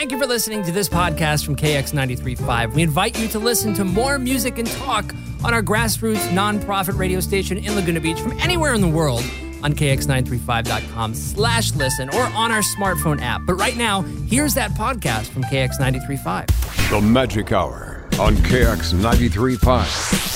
Thank you for listening to this podcast from KX 93.5. We invite you to listen to more music and talk on our grassroots nonprofit radio station in Laguna Beach from anywhere in the world on kx935.com/listen or on our smartphone app. But right now, here's that podcast from KX 93.5. The Magic Hour on KX 93.5.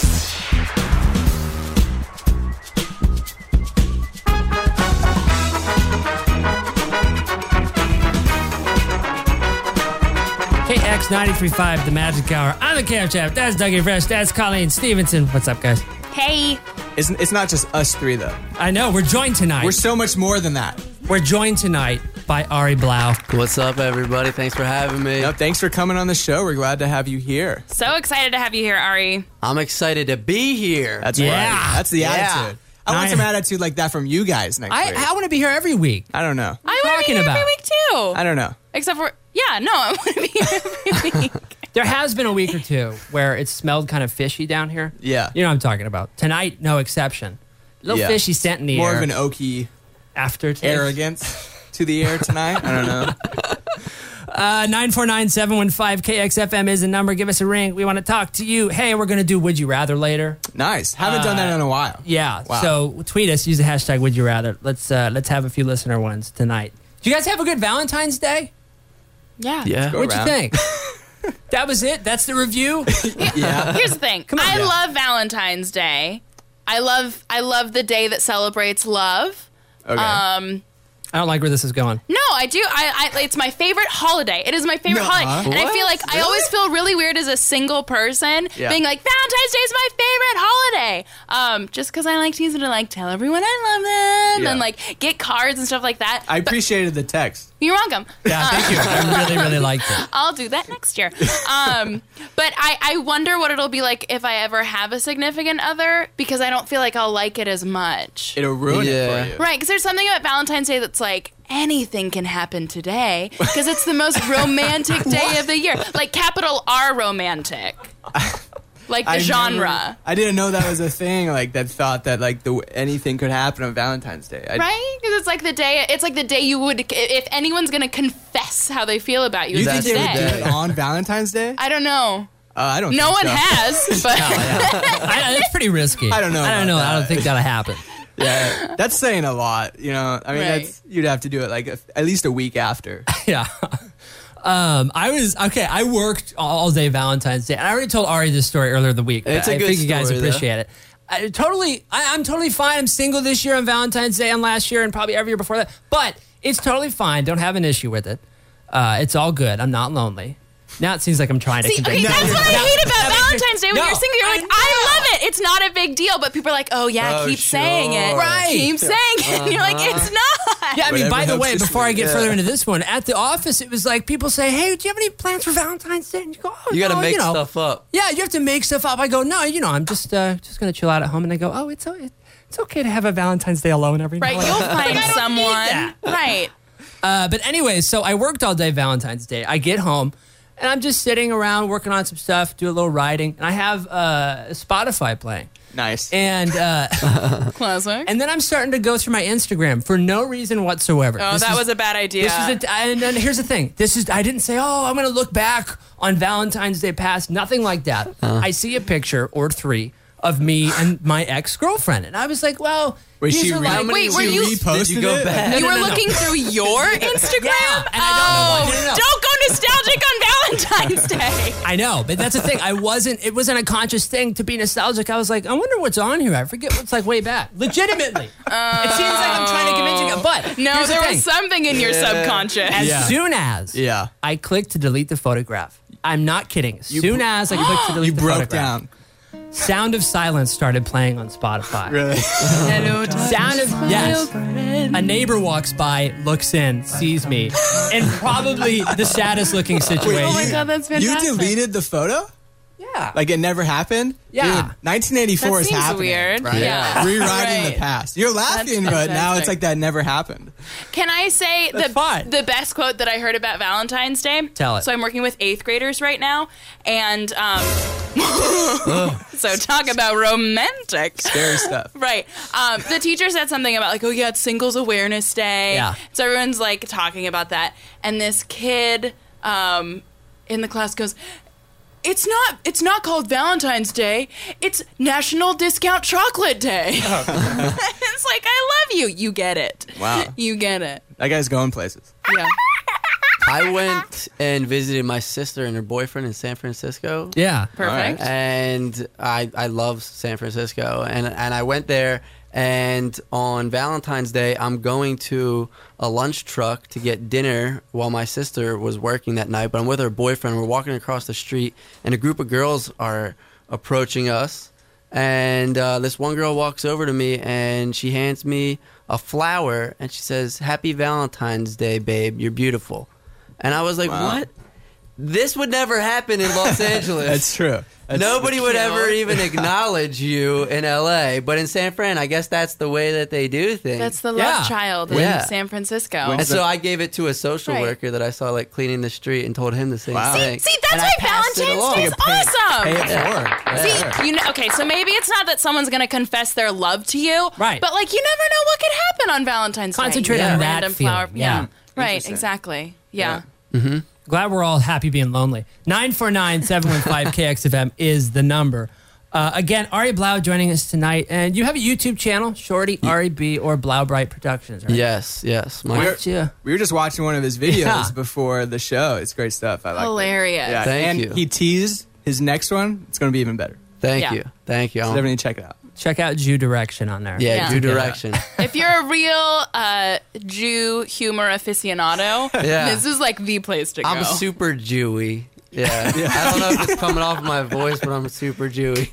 KX 93.5, The Magic Hour. I'm the Cam Chap. That's Dougie Fresh. That's Colleen Stevenson. What's up, guys? Hey. It's not just us three, though. I know. We're joined tonight. We're so much more than that. We're joined tonight by Ari Blau. What's up, everybody? Thanks for having me. No, thanks for coming on the show. We're glad to have you here. So excited to have you here, Ari. I'm excited to be here. That's Yeah. right. That's the attitude. I want some attitude like that from you guys next week. I want to be here every week. I don't know. I want to be here every week, too. I don't know. Except for, I want to be here every week. There has been a week or two where it smelled kind of fishy down here. Yeah. You know what I'm talking about. Tonight, no exception. A little fishy scent in the More air. of an oaky aftertaste. arrogance to the air tonight. I don't know. 949-715-KXFM is the number. Give us a ring. We want to talk to you. Hey, we're going to do Would You Rather later. Nice. Haven't done that in a while. Yeah. Wow. So tweet us. Use the hashtag Would You Rather. Let's have a few listener ones tonight. Did you guys have a good Valentine's Day? Yeah. Go What'd around. you think? That was it? That's the review? Yeah. Here's the thing. Come on. I love Valentine's Day. I love the day that celebrates love. Okay. I don't like where this is going. No, I do. It's my favorite holiday. It is my favorite holiday. And I feel like I always feel really weird as a single person being like, Valentine's Day is my favorite holiday. Just because I like to use it to like tell everyone I love them and like get cards and stuff like that. I appreciated the text. You're welcome. Yeah, thank you. I really, really liked it. I'll do that next year. But I wonder what it'll be like if I ever have a significant other, because I don't feel like I'll like it as much. It'll ruin it for you. Right, because there's something about Valentine's Day that's like, anything can happen today, because it's the most romantic day of the year. Like capital R romantic. Like the genre. I didn't know that was a thing, like that thought that like anything could happen on Valentine's Day. Right? Because it's like the day you would, if anyone's going to confess how they feel about you, You it's think this they would day. do it on Valentine's Day? I don't know. I don't No think one so. has, but That's pretty risky. I don't know I don't about know. that. I don't think that'll happen. Yeah, that's saying a lot, you know. I mean, Right. you'd have to do it like at least a week after. Yeah. I worked all day Valentine's Day. And I already told Ari this story earlier in the week. It's a I good think you guys story, appreciate it. I'm totally fine. I'm single this year on Valentine's Day and last year and probably every year before that. But it's totally fine. Don't have an issue with it. It's all good. I'm not lonely. Now it seems like I'm trying to see, convince okay, that's what I hate about Valentine's Day. When No, you're single, you're like, I love it. It's not a big deal. But people are like, oh, yeah, Oh, keep sure. saying it. Right. Keep saying it. And you're like, it's not. Yeah, I mean, Whatever by the helps way, you before I sleep. get further into this one, at the office, it was like people say, hey, do you have any plans for Valentine's Day? And you go, oh, You got to no, make know. stuff up. Yeah, you have to make stuff up. I go, no, I'm just going to chill out at home. And I go, oh, it's okay to have a Valentine's Day alone every Right, night. you'll find someone. that. Right. But anyway, so I worked all day Valentine's Day. I get home, and I'm just sitting around working on some stuff, do a little writing, and I have Spotify playing. Nice. And Classic. and then I'm starting to go through my Instagram for no reason whatsoever. Oh, that was a bad idea. And then here's the thing. I didn't say, oh, I'm going to look back on Valentine's Day past. Nothing like that. I see a picture or three of me and my ex-girlfriend. And I was like, well, Wait, these she are re- like, Wait, were you- reposted Did you go it? back? You were no. looking through your Instagram? Yeah, and I don't know why. No. Don't go nostalgic on Valentine's Day. I know, but that's the thing. It wasn't a conscious thing to be nostalgic. I was like, I wonder what's on here. I forget what's like way back. Legitimately. It seems like I'm trying to convince you. But No, here's the there thing. was something in your subconscious. As soon as Yeah. I clicked to delete the photograph, I'm not kidding. As soon as I clicked to delete You the broke photograph, down. Sound of Silence started playing on Spotify. Really? Hello, Sound of yes. A neighbor walks by, looks in, sees me, in probably the saddest looking situation. Oh my God, that's You fantastic. deleted the photo? Yeah. Like it never happened? Yeah. Dude, 1984 That is seems happening. weird. Right? Yeah. Rewriting Right. the past. You're laughing, That's but now fantastic. it's like that never happened. Can I say That's fine. the best quote that I heard about Valentine's Day? Tell it. So I'm working with 8th graders right now, and so talk about romantic. Scary stuff. Right. The teacher said something about like, oh yeah, it's Singles Awareness Day. Yeah. So everyone's like talking about that, and this kid in the class goes, It's not called Valentine's Day. It's National Discount Chocolate Day. It's like, I love you. You get it. Wow. You get it. That guy's going places. Yeah. I went and visited my sister and her boyfriend in San Francisco. Yeah. Perfect. And I love San Francisco. And I went there, and on Valentine's Day, I'm going to a lunch truck to get dinner while my sister was working that night. But I'm with her boyfriend. We're walking across the street, and a group of girls are approaching us. And this one girl walks over to me, and she hands me a flower, and she says, "Happy Valentine's Day, babe. You're beautiful." And I was like, Wow. what? This would never happen in Los Angeles. That's true. Nobody would ever even acknowledge you in LA. But in San Fran, I guess that's the way that they do things. That's the love Yeah. child in Yeah. San Francisco. And so I gave it to a social Right. worker that I saw like cleaning the street and told him the same Wow. thing. See, that's And I why passed it Valentine's along. Day is awesome. Pay it forward. Right there. See, okay, so maybe it's not that someone's going to confess their love to you. Right. But, like, you never know what could happen on Valentine's Day. Concentrate You on get a that random feeling. flower. Yeah. Right, Interesting. exactly. Yeah. Glad we're all happy being lonely. 949-715-KXFM is the number. Again, Ari Blau joining us tonight. And you have a YouTube channel, Shorty, Ari B, or Blau Bright Productions, right? Yes. Why don't you- We were just watching one of his videos Yeah. before the show. It's great stuff. I like it. Hilarious. Yeah, Thank and you. he teased his next one. It's going to be even better. Thank Yeah. you. Thank you. So definitely check it out. Check out Jew Direction on there. Yeah, Yeah. Due Direction. If you're a real Jew humor aficionado, Yeah. this is, like, the place to go. I'm super Jewy. Yeah. I don't know if it's coming off my voice, but I'm super Jewy.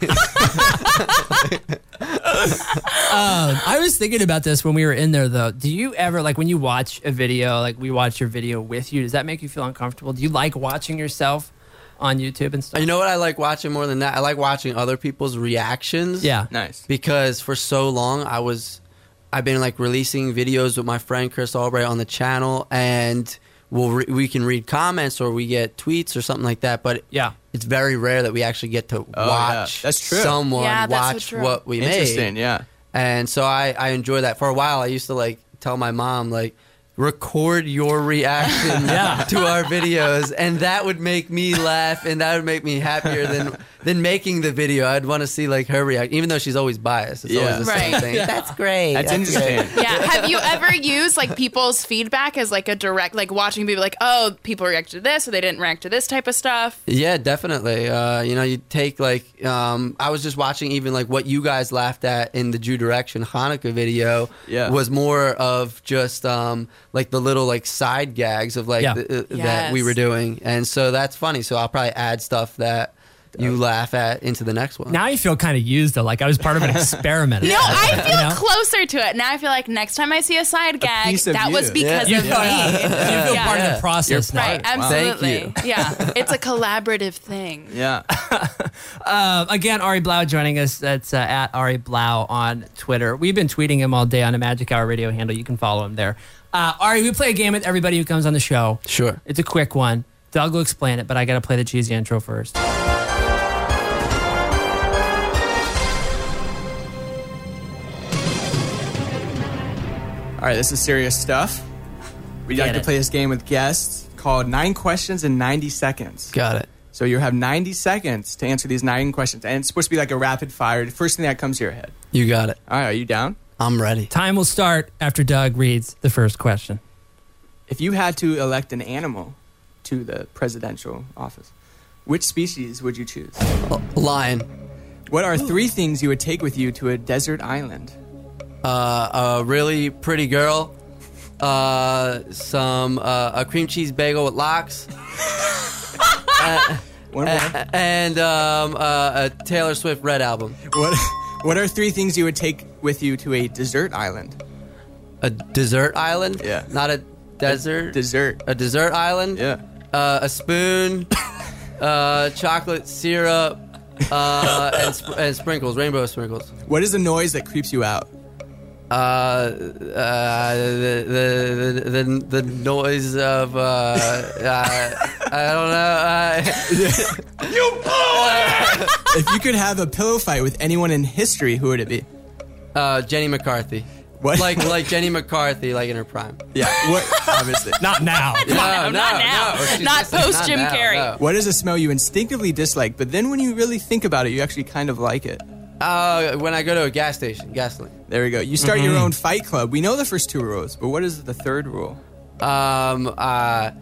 I was thinking about this when we were in there, though. Do you ever, like, when you watch a video, like we watch your video with you, does that make you feel uncomfortable? Do you like watching yourself on YouTube and stuff? You know what I like watching more than that? I like watching other people's reactions. Yeah. Nice. Because for so long I've been like releasing videos with my friend Chris Albright on the channel, and we can read comments or we get tweets or something like that. But Yeah. it's very rare that we actually get to watch yeah. That's true. someone Yeah, that's so watch true. what we Interesting, made. yeah. And so I enjoy that. For a while, I used to like tell my mom like, record your reaction Yeah. to our videos, and that would make me laugh, and that would make me happier than making the video. I'd want to see like her react, even though she's always biased. It's always the same Right. thing. That's great. That's interesting. great. Yeah. Have you ever used, like, people's feedback as, like, a direct, like, watching people like, oh, people reacted to this or they didn't react to this type of stuff? Yeah, definitely. You take like I was just watching even like what you guys laughed at in the Jew Direction Hanukkah video. Yeah. Was more of just like the little like side gags of like Yeah. that we were doing, and so that's funny. So I'll probably add stuff that you laugh at into the next one. Now you feel kind of used, though. Like I was part of an experiment. No, I feel You know? closer to it. Now I feel like next time I see a side gag, piece of that you. was because You of feel, me. you feel Yeah. part of the process now. Right, absolutely. Thank Yeah, it's a collaborative thing. Yeah. Again, Ari Blau joining us. That's at Ari Blau on Twitter. We've been tweeting him all day on a Magic Hour radio handle. You can follow him there. Ari, we play a game with everybody who comes on the show. Sure. It's a quick one. Doug will explain it, but I got to play the cheesy intro first. All right, this is serious stuff. We Get like to it. play this game with guests called 9 Questions in 90 Seconds. Got it. So you have 90 seconds to answer these 9 questions. And it's supposed to be like a rapid fire. The first thing that comes to your head. You got it. All right, are you down? I'm ready. Time will start after Doug reads the first question. If you had to elect an animal to the presidential office, which species would you choose? Lion. What are 3 things you would take with you to a desert island? A really pretty girl. A cream cheese bagel with lox. One more. And a Taylor Swift Red album. What are 3 things you would take with you to a desert island? A dessert island? Yeah. Not a desert? Dessert. A dessert island? Yeah. A spoon, chocolate syrup, and sprinkles, rainbow sprinkles. What is the noise that creeps you out? The noise of I don't know. If you could have a pillow fight with anyone in history, who would it be? Jenny McCarthy. What? Like Jenny McCarthy, like in her prime. Yeah. What? Obviously. Not now. No, not now. Not post Jim Carrey. No. What is a smell you instinctively dislike, but then when you really think about it, you actually kind of like it? When I go to a gas station, gasoline. There we go. You start your own fight club. We know the first 2 rules, but what is the third rule? I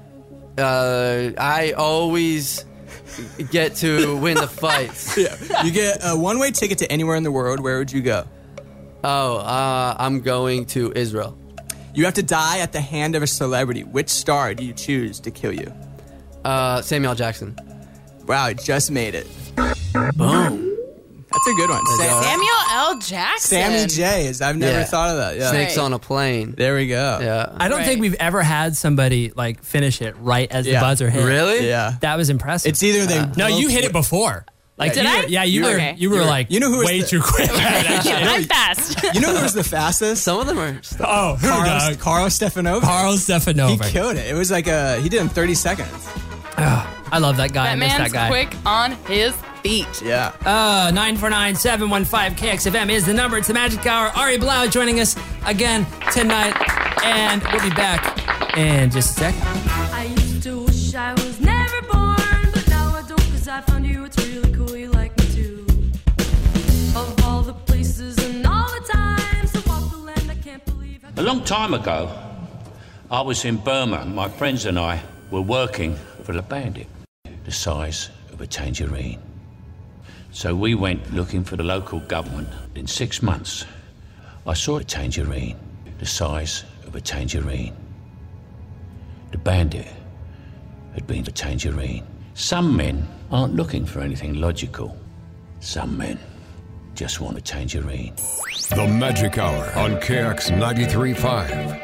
always get to win the fights. Yeah. You get a one-way ticket to anywhere in the world. Where would you go? I'm going to Israel. You have to die at the hand of a celebrity. Which star do you choose to kill you? Samuel Jackson. Wow, I just made it. Boom. That's a good one. Samuel L. Jackson. Sammy J. I've never thought of that. Yeah. Snakes Right. on a plane. There we go. Yeah. I don't think we've ever had somebody like finish it right as the buzzer hit. Really? Yeah. That was impressive. It's either they. No, you hit it before. Like Did I? you were. Okay. You were like You know who was way the- too quick. I'm fast. You know who was the fastest? Some of them are. Oh, Carl Stefanova. Carl He Stefanova. killed it. It was like he did it in 30 seconds. I love that guy. That I miss man's that guy. quick on his feet. Yeah. 949-715-KXFM is the number. It's the Magic Hour. Ari Blau joining us again tonight, and we'll be back in just a second. I used to wish I was never born, but now I don't, 'cause I found you. It's really cool, you like me too. Of all the places and all the times to walk the land, I can't believe A long time ago, I was in Burma. My friends and I were working for the bandit, the size of a tangerine. So we went looking for the local government. In 6 months, I saw a tangerine, the size of a tangerine. The bandit had been a tangerine. Some men aren't looking for anything logical. Some men just want a tangerine. The Magic Hour on KX 93.5.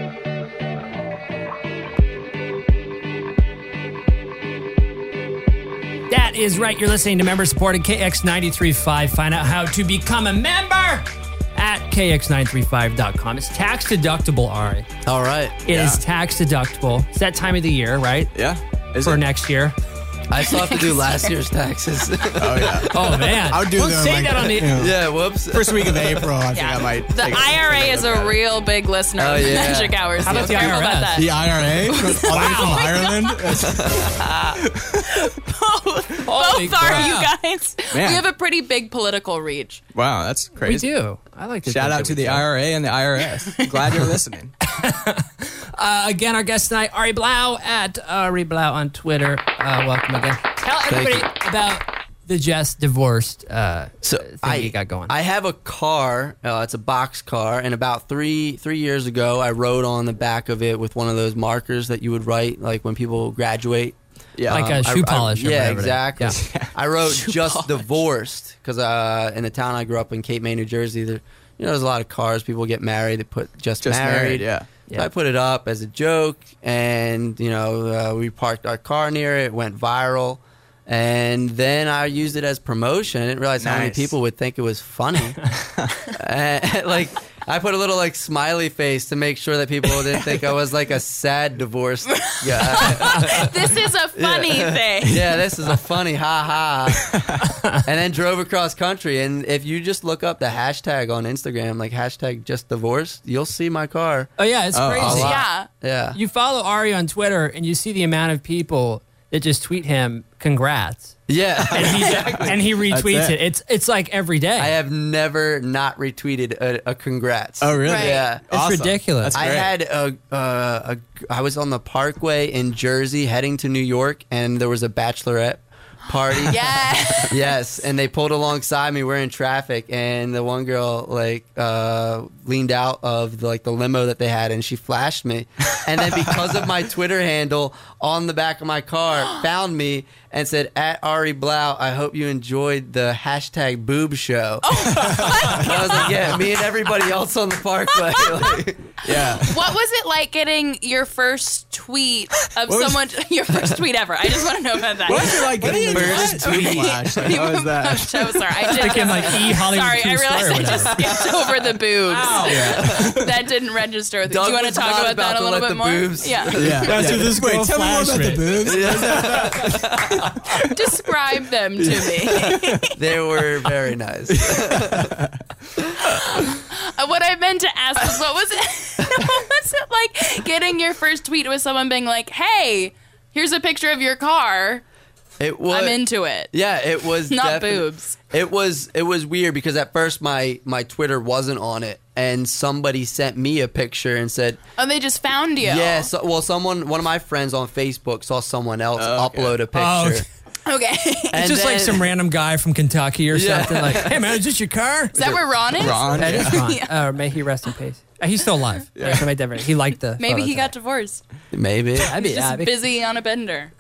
That is right. You're listening to Member Supported KX 93.5. Find out how to become a member at KX935.com. It's tax deductible, Ari. All right. It is tax deductible. It's that time of the year, right? Yeah. Is For it? next year. I still have to do last year's taxes. Oh, yeah. Oh, man. I would do We'll them say like, that on the... Yeah, whoops. first week of April. I think I might. The take a- IRA is a real big listener of yeah. Magic Hours. How about so the careful IRS? about that. The IRA? All the way from Ireland? Holy Both are, crap. you guys. Man. We have a pretty big political reach. Wow, that's We crazy. do. I like to Shout think out that to we the do. IRA and the IRS. Glad you're listening. Again, our guest tonight, Ari Blau at Ari Blau on Twitter. Welcome again. Tell everybody about the just divorced thing you got going. I have a car. It's a box car, and about three years ago, I wrote on the back of it with one of those markers that you would write like when people graduate. Yeah. Like a shoe polish or Yeah, whatever it is. exactly. Yeah. I wrote just polish. divorced because in the town I grew up in, Cape May, New Jersey, there's a lot of cars. People get married. They put just married. Yeah. So I put it up as a joke, and we parked our car near it. It went viral, and then I used it as promotion. I didn't realize how many Nice. people would think it was funny. Like I put a little like smiley face to make sure that people didn't think I was like a sad divorced guy. This is a funny thing. Yeah, this is a funny ha ha. And then drove across country. And if you just look up the hashtag on Instagram, like hashtag just divorced, you'll see my car. Oh, yeah, it's Oh, crazy. a lot. Yeah. Yeah. You follow Ari on Twitter, and you see the amount of people that just tweet him, congrats. Yeah. And he retweets That's it. It's like every day. I have never not retweeted a congrats. Oh, really? Right. Yeah. It's ridiculous. I had I was on the Parkway in Jersey heading to New York, and there was a bachelorette party. Yeah. Yes, and they pulled alongside me. We're in traffic, and the one girl leaned out of the limo that they had, and she flashed me. And then because of my Twitter handle on the back of my car, found me and said, "At Ari Blau, I hope you enjoyed the hashtag boob show." And I was like, "Yeah, me and everybody else on the Parkway." Yeah. What was it like getting your first tweet of someone? Your first tweet ever. I just want to know about that. What was it like getting the first tweet flash? Like, what was I'm that? so sorry. I did. Thinking like Hollywood Sorry, True I Story or realized I whatever. just skipped over the boobs. That didn't register. Do Doug you want to was talk not about that about a to little let bit the more? boobs- Yeah. Yeah. That's what this girl Wait, tell me more flashed about the me. boobs. Describe them to me. They were very nice. What I meant to ask was, what was it? What was it like getting your first tweet with someone being like, "Hey, here's a picture of your car. It was. I'm into it." Yeah, it was Not boobs. It was weird because at first my Twitter wasn't on it, and somebody sent me a picture and said, "Oh, they just found you." "Yeah." So, well, one of my friends on Facebook saw someone else upload a picture. Oh, okay. Okay. It's just like some random guy from Kentucky or something. Like, hey man, is this your car? Is that where Ron is? Ron? That is Ron. Yeah. May he rest in peace. He's still alive. Yeah. So he liked the. Maybe photos he of got it. divorced. Maybe. Just busy on a bender.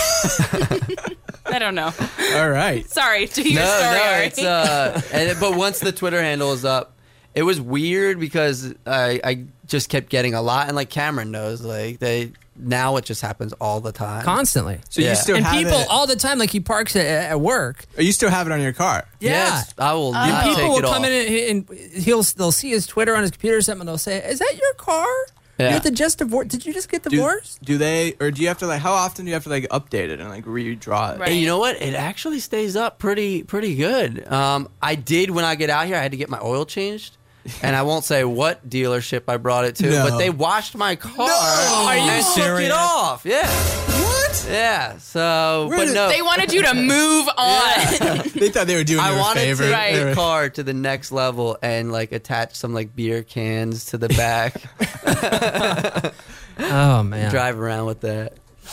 I don't know. All right. Sorry to your story. It's but once the Twitter handle is up, it was weird because I just kept getting a lot, and like Cameron knows, like now it just happens all the time, Constantly. So you still and have people it. all the time, like he parks at work. You still have it on your car. Yeah. I will And not people take will it come off. in and they'll see his Twitter on his computer or something, and they'll say, "Is that your car? Yeah. You have to just divorce? Did you just get divorced?" Do they, or do you have to how often do you have to update it and redraw it? Right. And you know what? It actually stays up pretty good. I did when I get out here. I had to get my oil changed, and I won't say what dealership I brought it to, No. but they washed my car. Are you and took serious? it off? Yeah. What? Yeah. So, but no. They wanted you to move on. They thought they were doing you I a wanted favor. to Right. take the car to the next level and attach some beer cans to the back. Oh man. Drive around with that.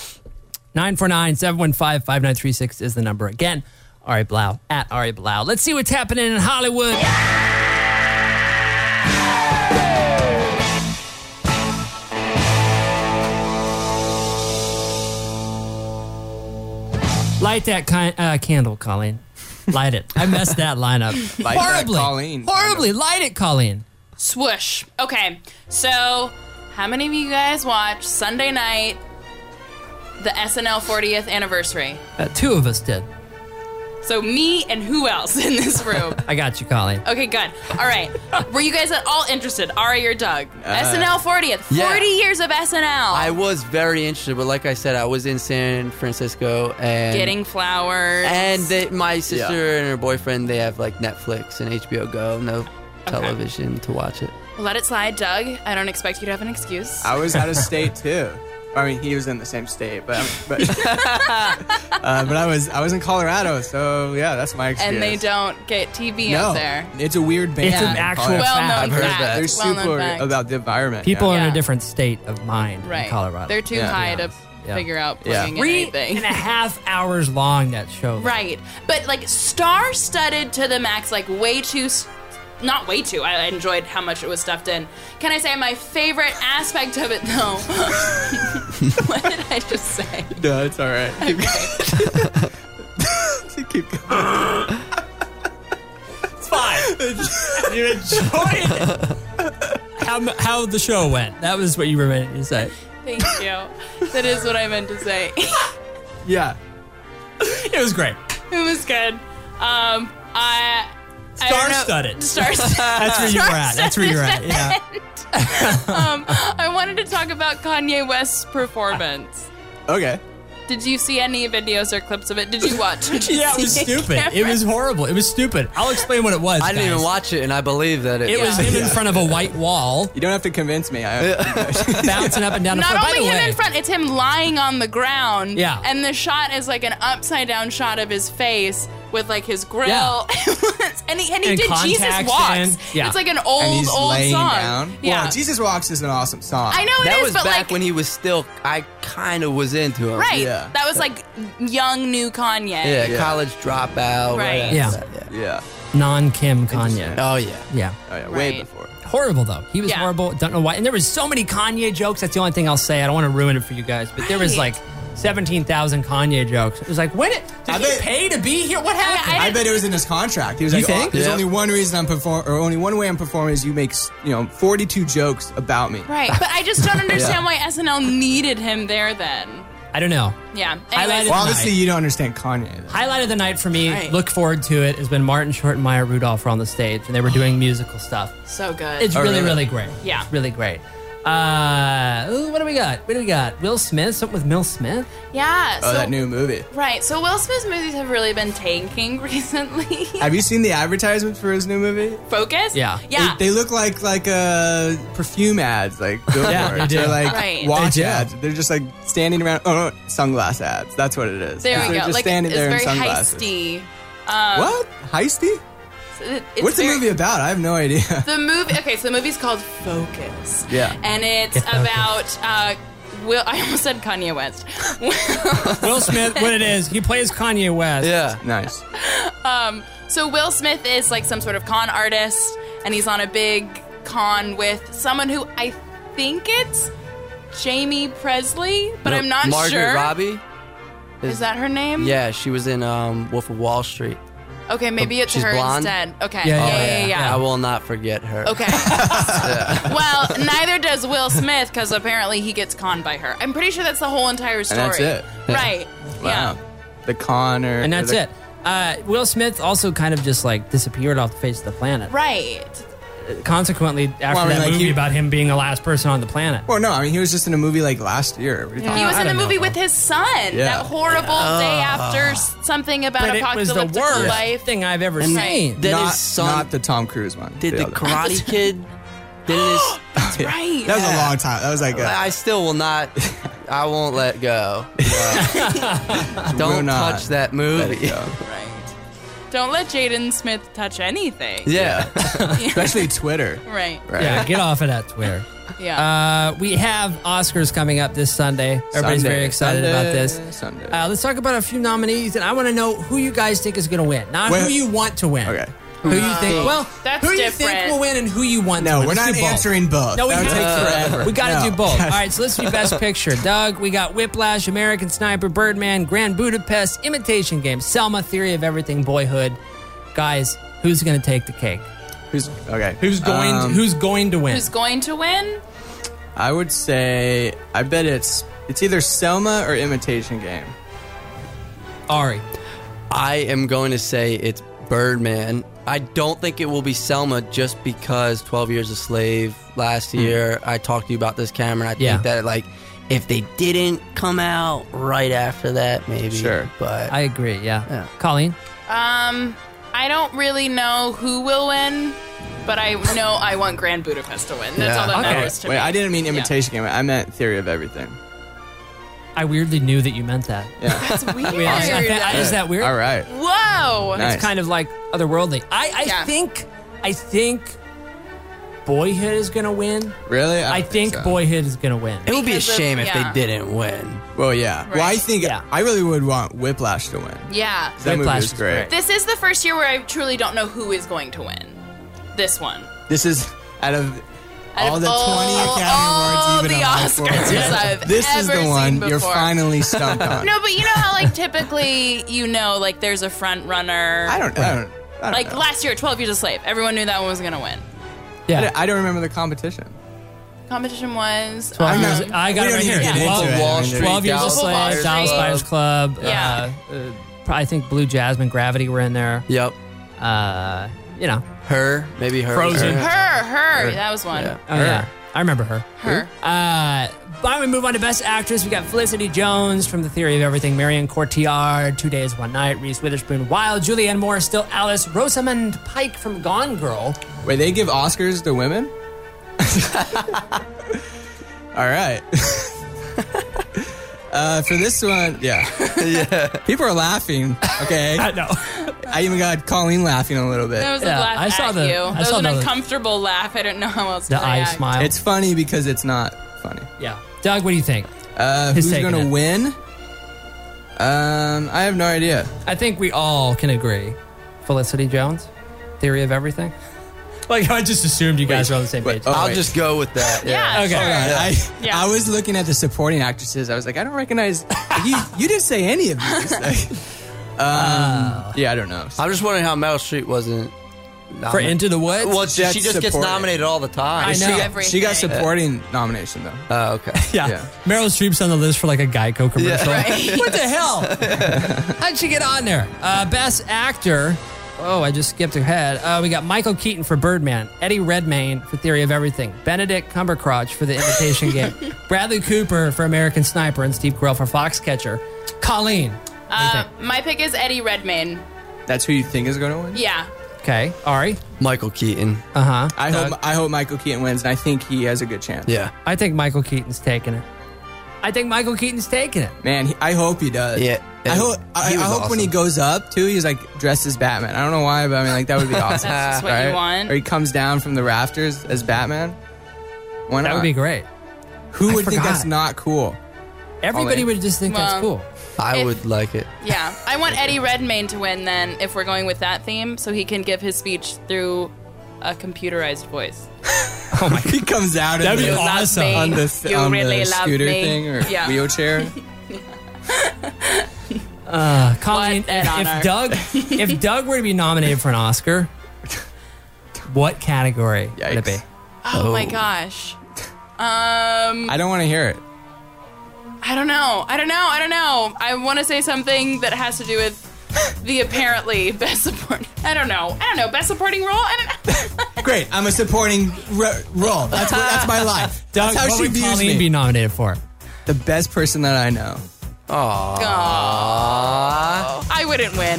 949-715-5936 is the number again. Ari Blau at Ari Blau. Let's see what's happening in Hollywood. Light that candle, Colleen. Light it. I messed that line up. Light that, Horribly. Colleen. Horribly. Light it, Colleen. Swoosh. Okay, so how many of you guys watched Sunday night, the SNL 40th anniversary? 2 of us did. So me and who else in this room? I got you, Colleen. Okay, good. All right. Were you guys at all interested? Ari or Doug? SNL 40th. 40 yeah. years of SNL. I was very interested, but like I said, I was in San Francisco and Getting flowers. And my sister and her boyfriend, they have Netflix and HBO Go, no television to watch it. Let it slide, Doug. I don't expect you to have an excuse. I was out of state too. I mean, he was in the same state, but but I was in Colorado, so yeah, that's my experience. And they don't get TV no, up there. it's a weird band. It's an actual Well-known fact. I've heard fact. that. They're Well-known super fact. about the environment. People are in Yeah. a different state of mind Right. in Colorado. They're too Yeah. high to Yeah. figure out Yeah. plugging in 3.5 anything. hours long, that show. Right. But star-studded to the max, way too... Not way too. I enjoyed how much it was stuffed in. Can I say my favorite aspect of it, though? What did I just say? No, it's all right. Keep going. It's fine. You enjoyed it. How the show went. That was what you were meant to say. Thank you. That is what I meant to say. Yeah. It was great. It was good. Star-studded. Star-studded. That's where you were at. That's where you're at. Yeah. I wanted to talk about Kanye West's performance. Okay. Did you see any videos or clips of it? Did you watch? Did you Yeah, it was see stupid. It Cameron? was horrible. It was stupid. I'll explain what it was. I didn't even guys. watch it, and I believe that It was him in front of a white wall, You don't have to convince me. bouncing up and down the Not floor. By only the him way, in front, it's him lying on the ground. Yeah. And the shot is an upside down shot of his face with his grill. Yeah. and he And did Jesus contacts Walks. in. Yeah. It's an and old he's laying song. down. Yeah. Well, Jesus Walks is an awesome song. I know it That is, was but back when he was still, I kind of was into him. right. Yeah. That was young new Kanye. Yeah, Yeah. college dropout. Right. after Yeah. that, Yeah. non-Kim Kanye. Oh, yeah. Yeah. Oh yeah. Way Right. before. Horrible though. He was Yeah. horrible. Don't know why. And there was so many Kanye jokes. That's the only thing I'll say. I don't want to ruin it for you guys, but there was Right. 17,000 Kanye jokes. It was when did I he bet- pay to be here? What happened? I bet it was in his contract. He was You like, think? "Oh, there's Yeah. only one reason I'm only one way I'm performing is you make 42 jokes about me." Right. But I just don't understand why SNL needed him there then. I don't know. Yeah. Highlighted- Anyways, Well, obviously you don't understand Kanye. Then. Highlight of the night for me, Right. look forward to it, has been Martin Short and Maya Rudolph were on the stage and they were doing musical stuff. so good. It's really, really? really great. Yeah. It's really great. What do we got? What do we got? Will Smith? Something with Will Smith? Yeah. Oh, that new movie. Right. So Will Smith's movies have really been tanking recently. Have you seen the advertisements for his new movie? Focus? Yeah. Yeah. They look like perfume ads, like Yeah, they do. They're like Right. watch They do. ads. They're just like standing around. Oh, sunglass ads. That's what it is. there we They're go. just Like standing it's there in very sunglasses. heisty. What? Heisty? It's What's the very- movie about? I have no idea. The movie. Okay, so the movie's called Focus. Yeah. And it's about. Will I almost said Kanye West. Will Smith, what it is, he plays Kanye West. Yeah. Nice. So Will Smith is like some sort of con artist, and he's on a big con with someone who I think it's Jamie Presley, but No, I'm not Margaret sure. Robbie? Is that her name? Yeah, she was in Wolf of Wall Street. Okay, maybe it's She's her blonde? instead. Okay. Yeah, Yeah. I will not forget her. Okay. Well, neither does Will Smith because apparently he gets conned by her. I'm pretty sure that's the whole entire story. that's it. Right. Wow. Yeah. The con or And that's the- it. Will Smith also kind of just like disappeared off the face of the planet. Right. Consequently, after Well, I mean, that like, movie he- about him being the last person on the planet. Well, no, I mean he was just in a movie like last year. What are you talking He was I in a don't know, movie bro. with his son. Yeah. That horrible day after something about But it was the apocalyptic worst life. thing I've ever And seen. then not, his son not the Tom Cruise one. did the other. Karate Kid. Didn't his, Right. That was a long time. That was like I still will not. I won't let go. Don't not touch that let movie. it go. Right. Don't let Jaden Smith touch anything. Yeah. Especially Twitter. Right. Right. Yeah, get off of that Twitter. Yeah. We have Oscars coming up this Sunday. Everybody's very excited about this. Sunday. Let's talk about a few nominees, and I want to know who you guys think is going to win, not Well- who you want to win. Okay. Who you think? Well, That's who you think different. will win and who you want to No, win. we're Let's not do both. answering both. No, we that would got take forever. We got to No. do both. All right, so let's do Best Picture. Doug, we got Whiplash, American Sniper, Birdman, Grand Budapest, Imitation Game, Selma, Theory of Everything, Boyhood. Guys, who's going to take the cake? Who's okay? Who's going to win? Who's going to win? I would say I bet it's either Selma or Imitation Game. Ari. I am going to say it's Birdman. I don't think it will be Selma just because 12 Years a Slave last year. I talked to you about this, Cameron. I Yeah. think that like if they didn't come out right after that, maybe. Sure. But I agree, yeah. Yeah. Colleen? I don't really know who will win, but I know I want Grand Budapest to win. That's Yeah. all that Okay. matters to Wait, me. I didn't mean Imitation Game. I meant Theory of Everything. I weirdly knew that you meant that. Yeah. That's weird. Is that weird? All right. Whoa. Nice. It's kind of like otherworldly. I Yeah. think Boyhood is going to win. Really? I think so. Boyhood is going to win. it would be a Because of- shame if yeah. they didn't win. Well, yeah. Well, I Right. think Yeah. I really would want Whiplash to win. Yeah. That movie Whiplash is is great. great. This is the first year where I truly don't know who is going to win. This one. This is out of Out all of the 20 all Academy Awards, even the a high Oscars I've This is ever the one seen you're before. finally stumped on. No, but you know how like typically like there's a front runner. I don't Like know. last year, 12 Years a Slave. Everyone knew that one was gonna win. Yeah. I don't remember the competition. Competition was 12 I'm years. not- I got we it right don't here. even get into Wolf of it. Wall I mean, Street, 12 Years a Dallas Wolf of Wall Slave, Street. Dallas Buyers Club. Yeah. I think Blue Jasmine, Gravity were in there. Yep. You know. Her, maybe her. Frozen. her. That was one. Yeah. Oh, yeah. I remember her. Her. Why don't we move on to Best Actress? We got Felicity Jones from The Theory of Everything, Marion Cotillard, 2 Days, One Night, Reese Witherspoon, Wild, Julianne Moore, Still Alice, Rosamund Pike from Gone Girl. Wait, they give Oscars to women? All right. For this one, yeah. People are laughing. Okay. I know. I even got Colleen laughing a little bit. That was Yeah, a laugh I saw at the- you. I That was saw an the- uncomfortable laugh. I didn't know how else The to eye react. smile. It's funny because it's not funny. Yeah. Doug, what do you think? Who's taking going to it. win? I have no idea. I think we all can agree. Felicity Jones, Theory of Everything. Like, I just assumed you guys are on the same page. Oh, I'll wait. just go with that. Yeah, Okay. sure. I, I was looking at the supporting actresses. I was like, I don't recognize. You didn't say any of these. Yeah, I don't know. I'm just wondering how Meryl Streep wasn't For nominated. Into the Woods? Well, she That's just gets supporting. nominated all the time. I know. She got Everything. supporting nomination though. Oh, okay. yeah. Yeah. Meryl Streep's on the list for like a Geico commercial. Yeah. Right. What the hell? How'd she get on there? Best Actor. Oh, I just skipped ahead. We got Michael Keaton for Birdman, Eddie Redmayne for Theory of Everything, Benedict Cumberbatch for The Imitation Game, Bradley Cooper for American Sniper, and Steve Carell for Foxcatcher. Colleen, what do you think? My pick is Eddie Redmayne. That's who you think is going to win? Yeah. Okay, Ari. Michael Keaton. Uh-huh. I hope Michael Keaton wins, and I think he has a good chance. Yeah. I think Michael Keaton's taking it. Man, I hope he does. Yeah. I hope when he goes up too, he's like dressed as Batman. I don't know why, but I mean, like that would be awesome. That's what you want. Or he comes down from the rafters as Batman. Why not? That would be great. Who would think forgot. that's not cool? Everybody would just think that's cool. I would like it. Yeah. I want Eddie Redmayne to win then if we're going with that theme so he can give his speech through a computerized voice. Oh my God. He comes out That'd be You love awesome. me. on the, You on really the love scooter me. thing or Yeah. wheelchair. Colleen, What an honor. if Doug were to be nominated for an Oscar, what category would it be? Yikes. Oh my gosh. I don't want to hear it. I don't know. I want to say something that has to do with the apparently best supporting. I don't know. Best supporting role? I don't know. Great, I'm a supporting role. That's my life. Doug, That's how what she would views Colleen me. be nominated for? The best person that I know. I wouldn't win.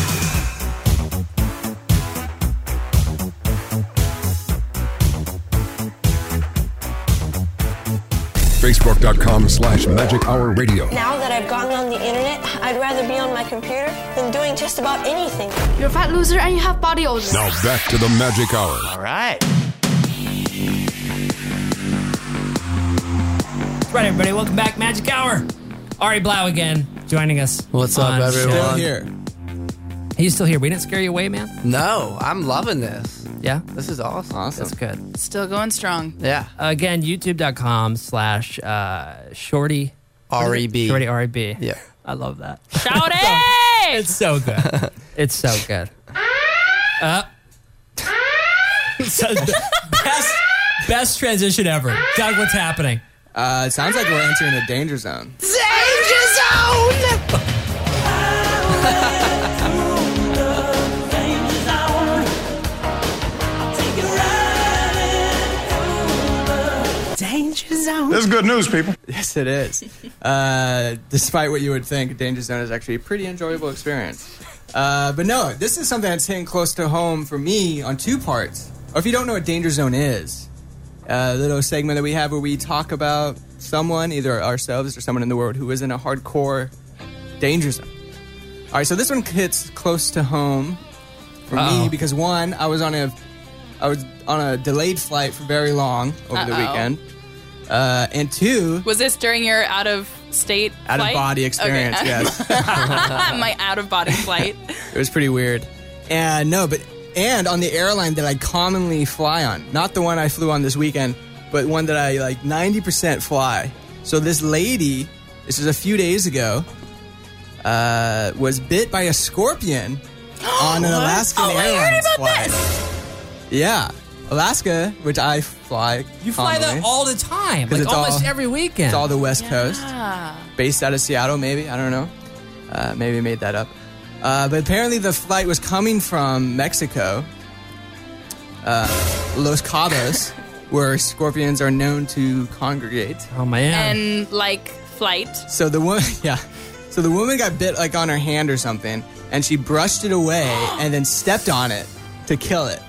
Facebook.com/Magic Hour Radio. Now that I've gotten on the internet, I'd rather be on my computer than doing just about anything. You're a fat loser and you have body odor. Now back to the Magic Hour. All right. That's right, everybody. Welcome back, Magic Hour. Ari Blau again, joining us. What's up, on everyone? show. Still here. He's still here. We didn't scare you away, man? No, I'm loving this. Yeah? This is awesome. That's good. Still going strong. Yeah. Again, youtube.com/shorty. R.E.B. Shorty R.E.B. Yeah. I love that. Shout it! It's so good. It's so good. So best transition ever. Doug, what's happening? It sounds like we're entering a danger zone. This is good news, people. Yes, it is. Despite what you would think, Danger Zone is actually a pretty enjoyable experience. But no, this is something that's hitting close to home for me on two parts. Or if you don't know what Danger Zone is, a little segment that we have where we talk about someone, either ourselves or someone in the world, who is in a hardcore danger zone. All right, so this one hits close to home for me because one, I was on a delayed flight for very long over the weekend. And two, Was this during your out-of-state flight? out-of-body experience, Okay. yes. My out-of-body flight. It was pretty weird. And on the airline that I commonly fly on, not the one I flew on this weekend, but one that I like 90% fly. So this lady, this is a few days ago, was bit by a scorpion on an Alaskan Airlines flight. Yeah. Alaska, which I fly. You fly commonly. that all the time, 'Cause like it's almost all- every weekend. It's all the West Coast. Based out of Seattle, maybe. I don't know. Maybe I made that up. But apparently the flight was coming from Mexico, Los Cabos, where scorpions are known to congregate. Oh, man. And like flight. So the woman, So the woman got bit like on her hand or something, and she brushed it away and then stepped on it to kill it.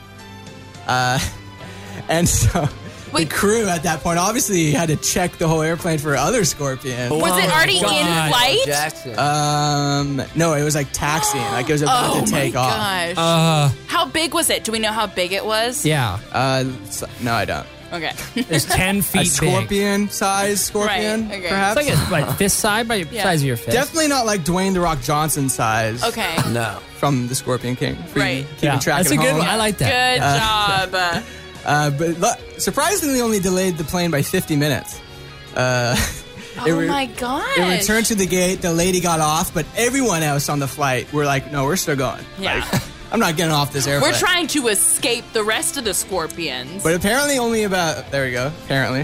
And so the crew at that point obviously had to check the whole airplane for other scorpions. Was it already in flight? Jackson. No, it was like taxiing, like it was about to take off. Gosh. How big was it? Do we know how big it was? Yeah. No, I don't. Okay. It's 10 feet A big. scorpion-sized scorpion, Right, okay. perhaps. It's like a fist size by size of your fist. Definitely not like Dwayne The Rock Johnson size. Okay. No. From the Scorpion King. For you Right. keeping track That's at a good home. one. I like that. Good job. But surprisingly, only delayed the plane by 50 minutes. Oh my gosh. It returned to the gate. The lady got off, but everyone else on the flight were like, "No, we're still going. Yeah. Like, I'm not getting off this airplane." We're trying to escape the rest of the scorpions. But apparently, only about only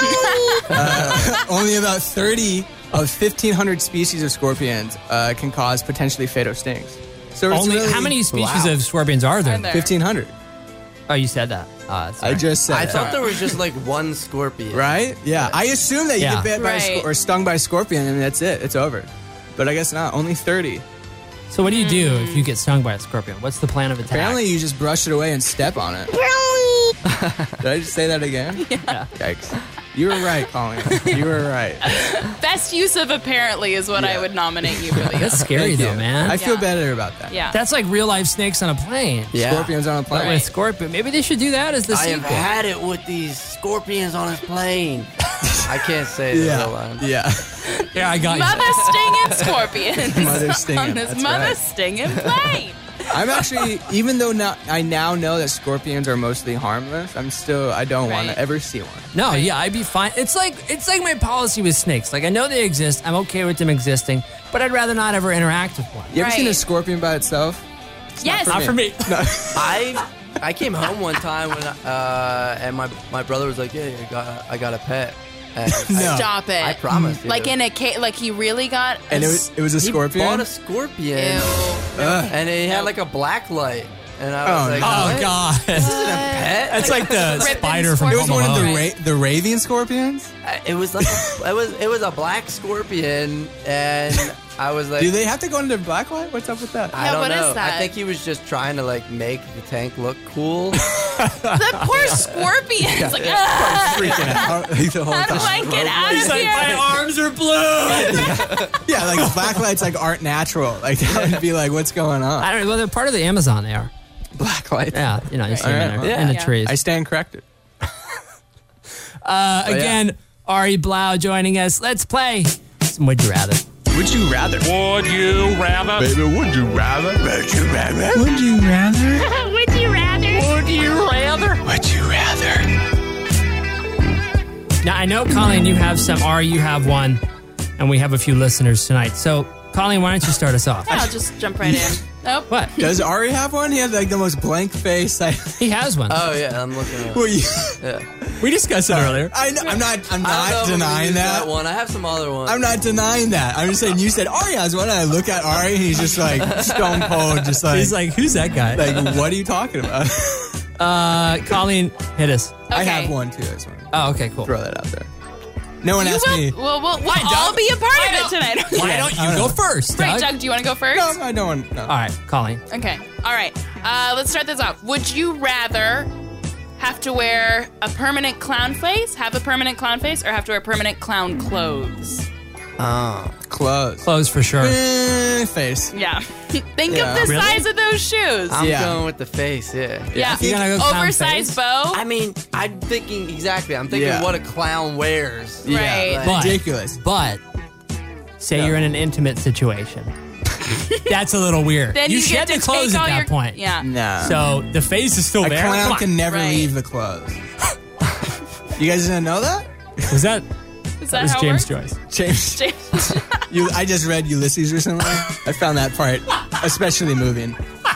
about 30 of 1,500 species of scorpions can cause potentially fatal stings. So it's Only really- how many species Wow. of scorpions are there? Are there? 1,500. Oh, you said that. I Sorry. just said I it. thought there was just like one scorpion. Right? Yeah. I assume that you Yeah. get bit by Right. or stung by a scorpion and that's it. It's over. But I guess not. Only 30. So what do you do if you get stung by a scorpion? What's the plan of attack? Apparently, you just brush it away and step on it. Did I just say that again? Yeah. Yikes. You were right, Colleen. You were right. Best use of apparently is what I Yeah. would nominate you for the That's scary Thank though, you. man. I feel Yeah. better about that. Yeah. That's like real life snakes on a plane. Yeah. Scorpions on a But plane. with scorpion, maybe they should do that as the I have sequel. had it with these scorpions on his plane. I can't say the real line. Yeah. Yeah, I got Mother you. stinging scorpions. Mother stinging, On this that's mother right. stinging plane. I'm actually, even though I now know that scorpions are mostly harmless, I don't want Right. to ever see one. No, yeah, I'd be fine. It's like my policy with snakes. Like I know they exist. I'm okay with them existing, but I'd rather not ever interact with one. You ever seen a Right. scorpion by itself? Yes. Not for me. I came home one time when and my brother was like, "Yeah, I got a pet." And No. Stop it. I promise. you. Like in a case, like he really got. And it was a he scorpion? bought a scorpion, Ew. and it had like a black light, and I was Oh, like, no. Oh "What? God. This isn't a pet." That's like the Ripping spider from It scorpion. was Home one of Alone. the Ravian scorpions? It was like it was a black scorpion, and I was like, Do they have to go into black light? What's up with that? I Yeah, don't what is know. that? I think he was just trying to like make the tank look cool. The poor scorpion. It's like, "Ah, Freaking out the whole how do I time. get out He's of like, here? my arms are blue. Yeah, like black lights like aren't natural. Like that would be like, what's going on? I don't know. Well, they're part of the Amazon. They are. Black lights. Yeah, you know, you see them Alright, in, well, in the yeah. trees. I stand corrected. Again, Ari Blau joining us. Let's play some Would You Rather. Would you rather? Would you rather? Baby, would you rather? Would you rather? Would you rather? Would you rather? Would you rather? Would you rather? Now, I know, Colleen, you have some. Ari, you have one. And we have a few listeners tonight. So, Colleen, why don't you start us off? Yeah, I'll just jump right in. Nope. What? Does Ari have one? He had like the most blank face. He has one. Oh yeah, I'm looking at it. Well, you- Yeah. We discussed it earlier. I'm not I don't know if I'm gonna denying use that. one. I have some other ones. I'm not denying that. I'm just saying you said Ari has one, and I look at Ari, and he's just like stone cold, just like He's like, who's that guy? like what are you talking about? Colleen, hit us. I Okay. have one too. I just want to Oh, okay, cool. throw that out there. No one You asked me. will, we'll all be a part of it tonight. Why don't you go first, Right, Doug? Doug, do you want to go first? No, I don't want. No. All right, Colleen. Okay. All right. Let's start this off. Would you rather have to wear a permanent clown face, have a permanent clown face, or have to wear permanent clown clothes? Clothes. Clothes for sure. Face. Yeah. Think Yeah. of the Really? size of those shoes. I'm Yeah. going with the face. Yeah. yeah. You're gonna go clown Oversized face? bow. I mean, I'm thinking exactly. I'm thinking Yeah. what a clown wears. Right. Like, But- Ridiculous. But say you're in an intimate situation. That's a little weird. Then you you get shed to the clothes take at all that your point. Yeah. No. So the face is still A there. Come clown on. can never Right. leave the clothes. You guys didn't know that? Was that? Is That that was how James it works? Joyce. James. I just read Ulysses recently. I found that part especially moving.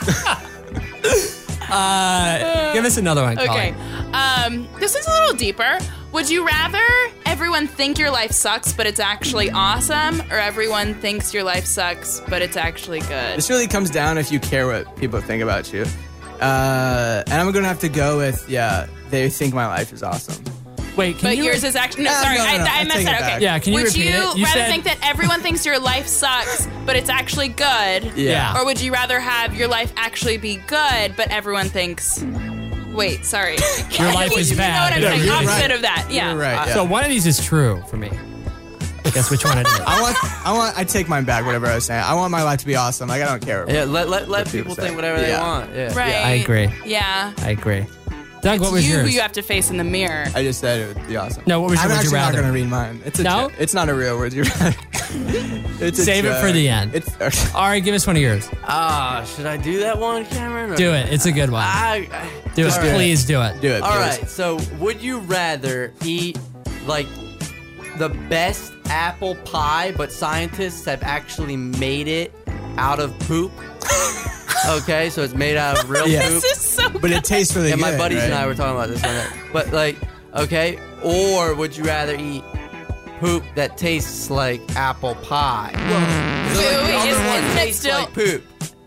Give us another one, Okay. Colleen. This is a little deeper. Would you rather everyone think your life sucks, but it's actually awesome, or everyone thinks your life sucks, but it's actually good? This really comes down if you care what people think about you. And I'm going to have to go with, they think my life is awesome. Wait, can But you? yours is actually no. No, Sorry, no, no, I I messed take that. it Okay. back. Yeah, can you would repeat you it? You rather said- think that everyone thinks your life sucks, but it's actually good? Yeah. Or would you rather have your life actually be good, but everyone thinks? Wait, sorry. Your life is You know bad. what I'm Yeah, saying? you're Opposite right. of that. Yeah. You're right. So one of these is true for me. Guess which one it is. I take mine back, whatever I was saying. I want my life to be awesome. Like, I don't care. Yeah, let What people say. think whatever they Yeah. want. Yeah. Right. I agree. Yeah. I agree. Doug, what It's was you yours? who you have to face in the mirror. I just said it would be awesome. No, what was your I'm would you actually not rather? going to read mine. It's a No? joke. It's not a real would you rather. It's a Save it for joke. the end. It's Ari, give us one of yours. Should I do that one, Cameron? or- Do it. It's a good one. Do it. do it. Please do it. do it. All please. right. So, would you rather eat like the best apple pie, but scientists have actually made it out of poop? Okay, so it's made out of real Yeah. poop. This is so But it tastes really And good. my buddies right? and I were talking about this one night. But like, okay, or would you rather eat poop that tastes like apple pie? So, like, the Wait, other isn't one it tastes still- like poop.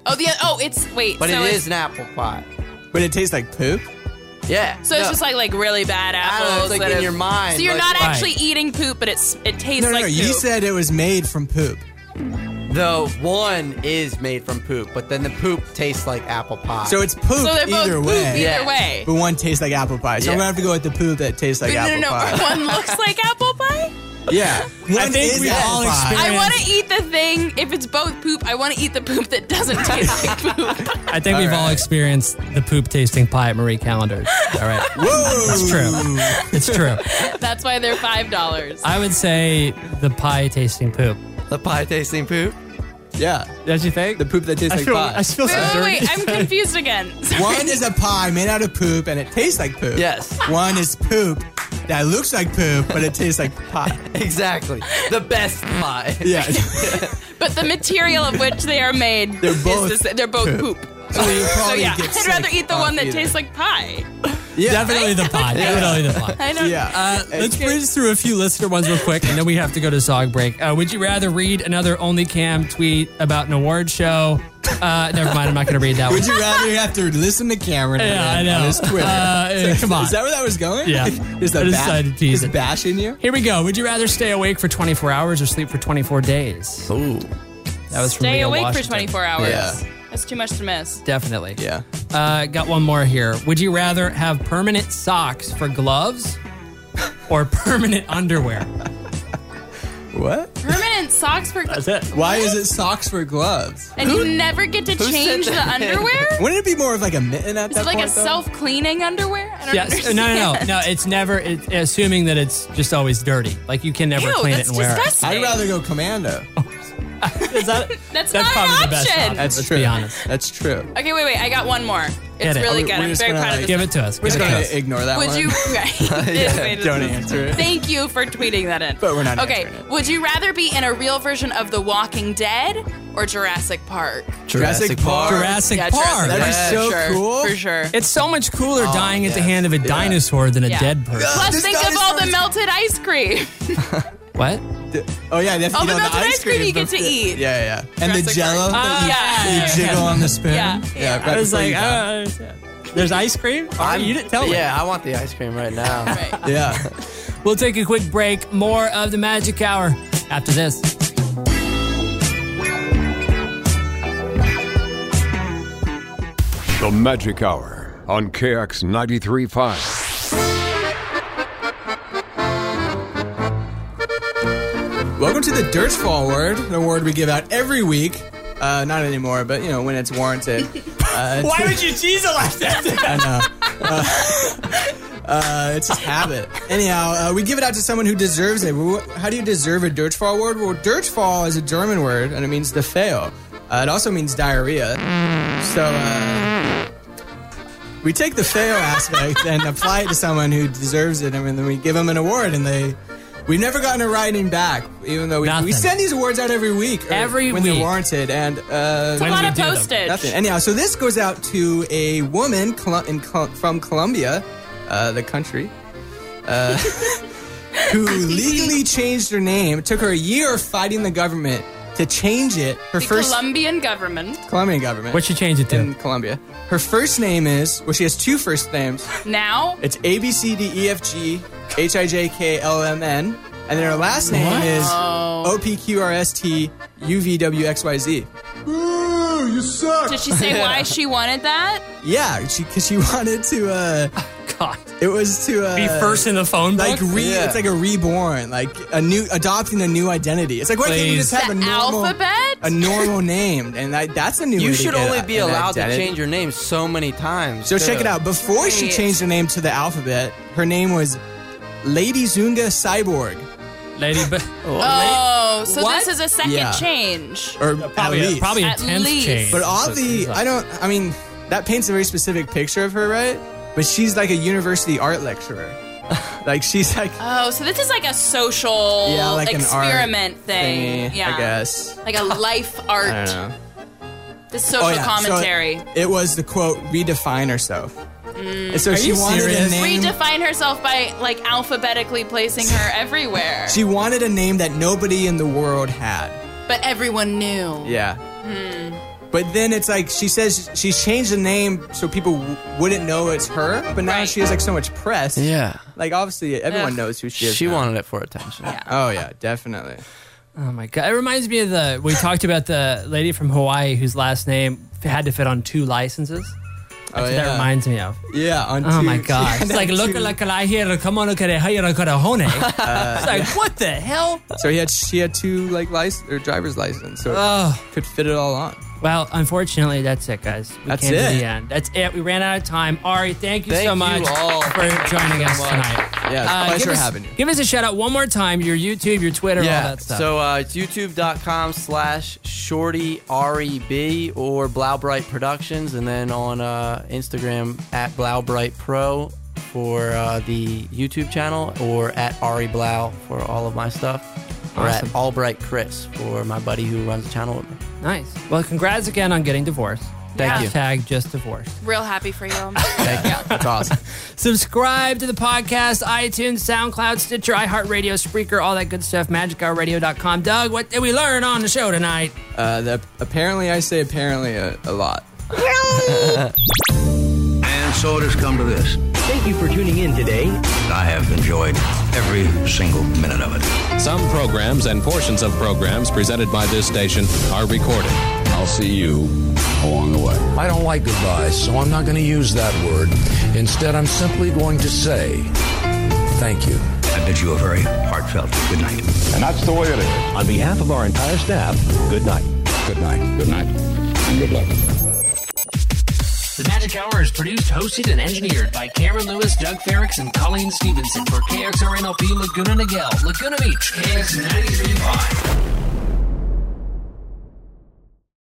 But it is an apple pie. But it tastes like poop? Yeah. So it's just like really bad I don't know, apples. it's like that in have- your mind. So you're like- not Right. actually eating poop, but it tastes No, like poop. you said it was made from poop. The one is made from poop, but then the poop tastes like apple pie. So it's poop So they're both either poop way. either Yeah. way. But one tastes like apple pie. So I'm Yeah. going to have to go with the poop that tastes like apple no, pie. one looks like apple pie. Yeah. One think is we apple all pie. experienced- I want to eat the thing. If it's both poop, I want to eat the poop that doesn't taste like poop. I think we've all right. experienced the poop tasting pie at Marie Callender's. All right. Whoa. It's true. It's true. That's why they're $5. I would say the pie tasting poop. the pie tasting poop. Yeah. Don't you think? The poop that tastes like pie. I feel so dirty. Wait, I'm confused again. Sorry. One is a pie made out of poop and it tastes like poop. Yes. One is poop that looks like poop but it tastes like pie. Exactly. The best pie. Yeah. But the material of which they are made They're both they're both poop. poop. So you So probably yeah, get I'd sick rather eat the off one that either. tastes like pie. Yeah. Definitely the pie. Definitely the pie. I don't. Yeah. Let's breeze through a few listener ones real quick, and then we have to go to song break. Would you rather read another OnlyCam tweet about an award show? Never mind, I'm not going to read that one. Would you rather have to listen to Cameron Yeah, I know. on his Twitter? Come on. Is that where that was going? Yeah. Is I the decided to tease is it. bashing you? Here we go. Would you rather stay awake for 24 hours or sleep for 24 days? Ooh. That was from Stay Leah awake Washington. for 24 hours. Yeah. That's too much to miss. Definitely. Yeah. Got one more here. Would you rather have permanent socks for gloves or permanent underwear? What? Permanent socks for That's it. Why is it socks for gloves? and you never get to change said the that? underwear? Wouldn't it be more of like a mitten at Is that it like point? a though? self-cleaning underwear? I don't Yes. understand. No. It's never. It's assuming that it's just always dirty. Like you can never Ew, clean it that's and wear disgusting. I'd rather go commando. it. Is that, That's not probably an the best option. option. That's Let's true. be honest. That's true. Okay, wait. I got one more. Get It's it. really We're good. I'm just very gonna, proud of like, this. Give it to us. We're just Give it to gonna us. ignore that Would one. you? Right. Don't answer it. Thank you for tweeting that in. But we're not Okay. answering it. Would you rather be in a real version of The Walking Dead or Jurassic Park? Jurassic Park. Jurassic Park. That'd be Park, so for sure, cool. For sure. It's so much cooler dying at the yes. hand of a dinosaur than a Yeah. dead person. Plus, This think of all the dinosaur is- melted ice cream. What? Oh yeah, they have to All eat the all melted the ice cream you the- get to eat. Yeah. And the Jurassic Jello Park. that you Yeah. jiggle on the spoon. Yeah. right I was before like, you I die. don't understand. There's ice cream? You didn't tell me. Yeah, I want the ice cream right now. Right. Yeah. We'll take a quick break. More of the Magic Hour after this. The Magic Hour on KX 93.5. Welcome to the Dirtfall Award, an award we give out every week. Not anymore, but when it's warranted. Why would you tease it like that? I know. It's just habit. Anyhow, we give it out to someone who deserves it. How do you deserve a Dirtfall award? Well, Dirtfall is a German word, and it means to fail. It also means diarrhea. So, we take the fail aspect and apply it to someone who deserves it, and then we give them an award, and we've never gotten a writing back, even though we Nothing. send these awards out every week. Every when week. they're warranted, and It's a When lot we of do them. postage. nothing. Anyhow, so this goes out to a woman from Colombia, the country, who legally changed her name. It took her a year of fighting the government to change it. Her The first Colombian government. Colombian government. What'd you change it to? in Colombia. Her first name is, she has two first names. Now, It's ABCDEFG HIJKLMN, and then her last name is OPQRST UVWXYZ. You suck. did she say why she wanted that? Yeah, because she wanted to. God. It was to Be first in the phone book? like it's like a reborn, like adopting a new identity. It's like why can't you Please. just have The a normal alphabet? name, and that's a new. way You to should get only a- be an allowed identity. to change your name so many times. So check too. it out. Before she Wait. changed her name to the alphabet, her name was Lady Zunga Cyborg, Lady, Oh, so What? this is a second Yeah. change. or probably, at least. probably a At 10th least. change. But oddly, I mean, that paints a very specific picture of her, right? But she's like a university art lecturer. Like she's like Oh, so this is like a social like an art experiment thing. thingy, Yeah. I guess. Like a life art. I don't know. The social So commentary. it was the quote, redefine herself. And so she you wanted serious? a name. Redefine herself by like alphabetically placing her everywhere. She wanted a name that nobody in the world had. But everyone knew. Yeah. But then it's like she says she's changed the name so people wouldn't know it's her. But now she has like so much press. Yeah. Like obviously everyone knows who she is. She now. wanted it for attention. Yeah. Oh yeah, definitely. Oh my God. It reminds me of we talked about the lady from Hawaii whose last name had to fit on 2 licenses. That's what that reminds me of. Yeah, on 2. Oh my God. It's like, look like I hear, come on, look at it, how you look at a hone. It's like, what the hell? So she had 2 like driver's license, so it could fit it all on. Well, unfortunately, that's it, guys. We came to the end. That's it. We ran out of time. Ari, thank you so much for joining us tonight. Yeah, it's a pleasure having you. Give us a shout out one more time. Your YouTube, your Twitter, all that stuff. So it's youtube.com/ShortyREB or Blaubright Productions, and then on Instagram at BlaubrightPro for the YouTube channel, or at Ari Blau for all of my stuff, or at Albright Chris for my buddy who runs the channel with me. Nice. Well, congrats again on getting divorced. Thank you. Hashtag just divorced. Real happy for you. Thank you. That's awesome. Subscribe to the podcast, iTunes, SoundCloud, Stitcher, iHeartRadio, Spreaker, all that good stuff, MagicHourRadio.com. Doug, what did we learn on the show tonight? Apparently I say apparently a lot. And so it has come to this. Thank you for tuning in today. I have enjoyed every single minute of it. Some programs and portions of programs presented by this station are recorded. I'll see you along the way. I don't like goodbyes, so I'm not going to use that word. Instead, I'm simply going to say thank you. I bid you a very heartfelt good night. And that's the way it is. On behalf of our entire staff, good night. Good night. Good night. And good luck. The Magic Hour is produced, hosted, and engineered by Cameron Lewis, Doug Ferrix, and Colleen Stevenson for KXRNLP Laguna Niguel, Laguna Beach, KX 93.5.